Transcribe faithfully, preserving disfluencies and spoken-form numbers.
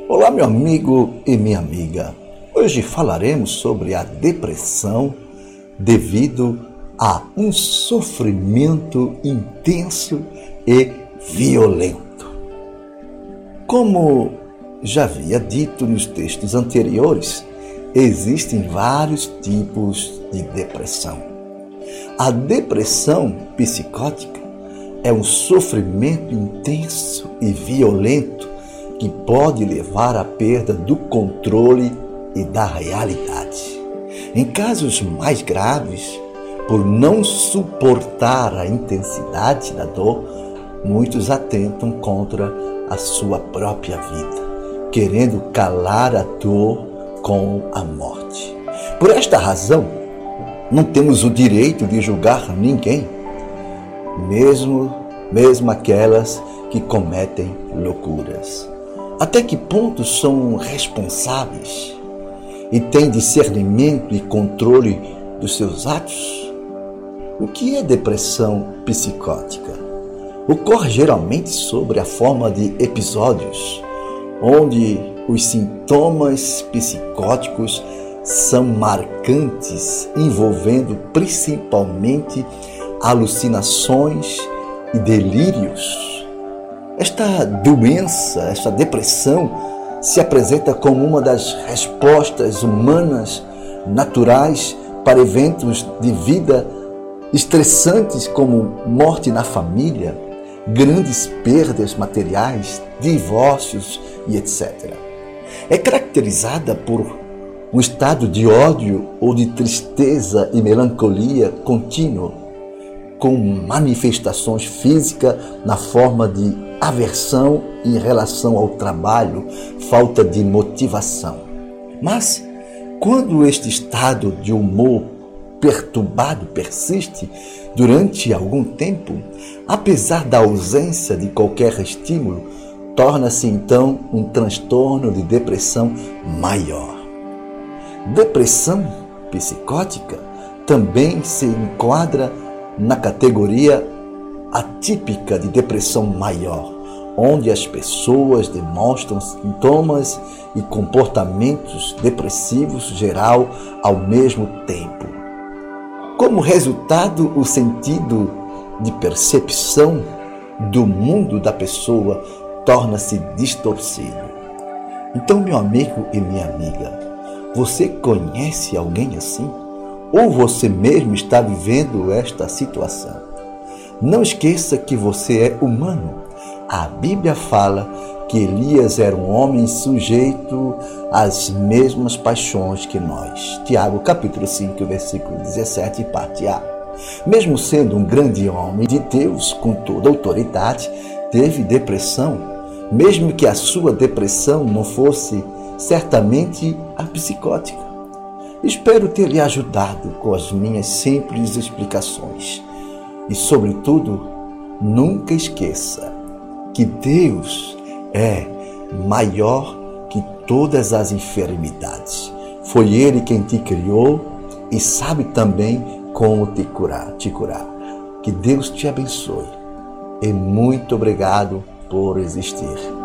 Olá, meu amigo e minha amiga. Hoje falaremos sobre a depressão devido a um sofrimento intenso e violento. Como já havia dito nos textos anteriores, existem vários tipos de depressão. A depressão psicótica é um sofrimento intenso e violento que pode levar à perda do controle e da realidade. Em casos mais graves, por não suportar a intensidade da dor, muitos atentam contra a sua própria vida, querendo calar a dor com a morte. Por esta razão, não temos o direito de julgar ninguém, mesmo, mesmo aquelas que cometem loucuras. Até que ponto são responsáveis e têm discernimento e controle dos seus atos? O que é depressão psicótica? Ocorre geralmente sobre a forma de episódios, onde os sintomas psicóticos são marcantes, envolvendo principalmente alucinações e delírios. Esta doença, esta depressão, se apresenta como uma das respostas humanas naturais para eventos de vida estressantes como morte na família, grandes perdas materiais, divórcios e etcétera. É caracterizada por um estado de ódio ou de tristeza e melancolia contínuo, com manifestações físicas na forma de aversão em relação ao trabalho, falta de motivação. Mas, quando este estado de humor perturbado persiste durante algum tempo, apesar da ausência de qualquer estímulo, torna-se então um transtorno de depressão maior. Depressão psicótica também se enquadra na categoria atípica de depressão maior, onde as pessoas demonstram sintomas e comportamentos depressivos geral ao mesmo tempo. Como resultado, o sentido de percepção do mundo da pessoa torna-se distorcido. Então, meu amigo e minha amiga, você conhece alguém assim? Ou você mesmo está vivendo esta situação? Não esqueça que você é humano. A Bíblia fala que Elias era um homem sujeito às mesmas paixões que nós. Tiago, capítulo cinco, versículo dezessete, parte A. Mesmo sendo um grande homem de Deus, com toda autoridade, teve depressão, mesmo que a sua depressão não fosse certamente a psicótica. Espero ter lhe ajudado com as minhas simples explicações. E, sobretudo, nunca esqueça que Deus é maior que todas as enfermidades. Foi Ele quem te criou e sabe também como te curar, te curar. Que Deus te abençoe. E muito obrigado por existir.